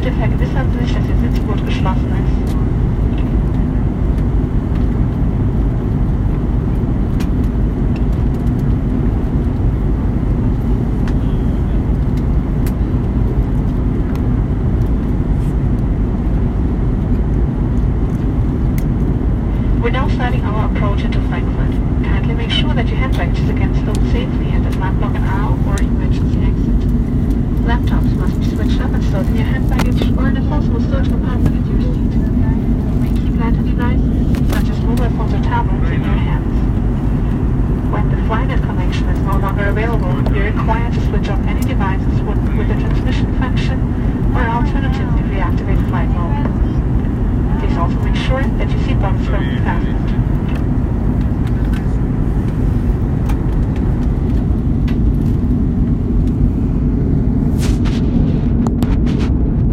Bitte vergewissern Sie sich, dass Ihr Sitzgurt geschlossen ist. We're now starting our approach into Frankfurt. Kindly make sure that your handbag is again stowed safely and does not block an aisle or emergency exit. Laptops must be switched up and stored in your hand baggage or in a possible storage compartment at your seat. May keep lighter devices, such as mobile phones or tablets, in your hands. When the Flynet connection is no longer available, you're required to switch off any devices with